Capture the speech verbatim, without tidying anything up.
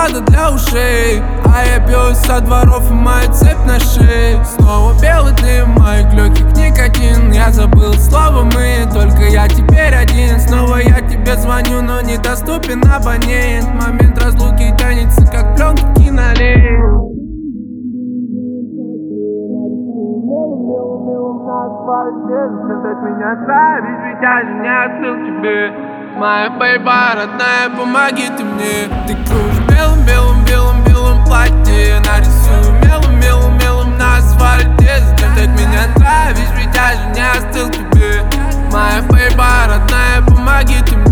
вода для ушей, а я бьюсь со дворов и моя цепь на шее. Снова белый дым, моих легких никотин. Я забыл слово мы, только я теперь один. Снова я тебе звоню, но недоступен абонент. Момент разлуки тянется, как пленка кинолент. Заставь меня травить, ведь я же не остыл тебе. Моя бейба родная, помоги ты мне. Ты кружишь белым, белым, белым, белым платье. Нарисую мелом, мелом, мелом на асфальте. Заставь меня травить, ведь я же не остыл тебе. Моя бейба родная, помоги ты мне.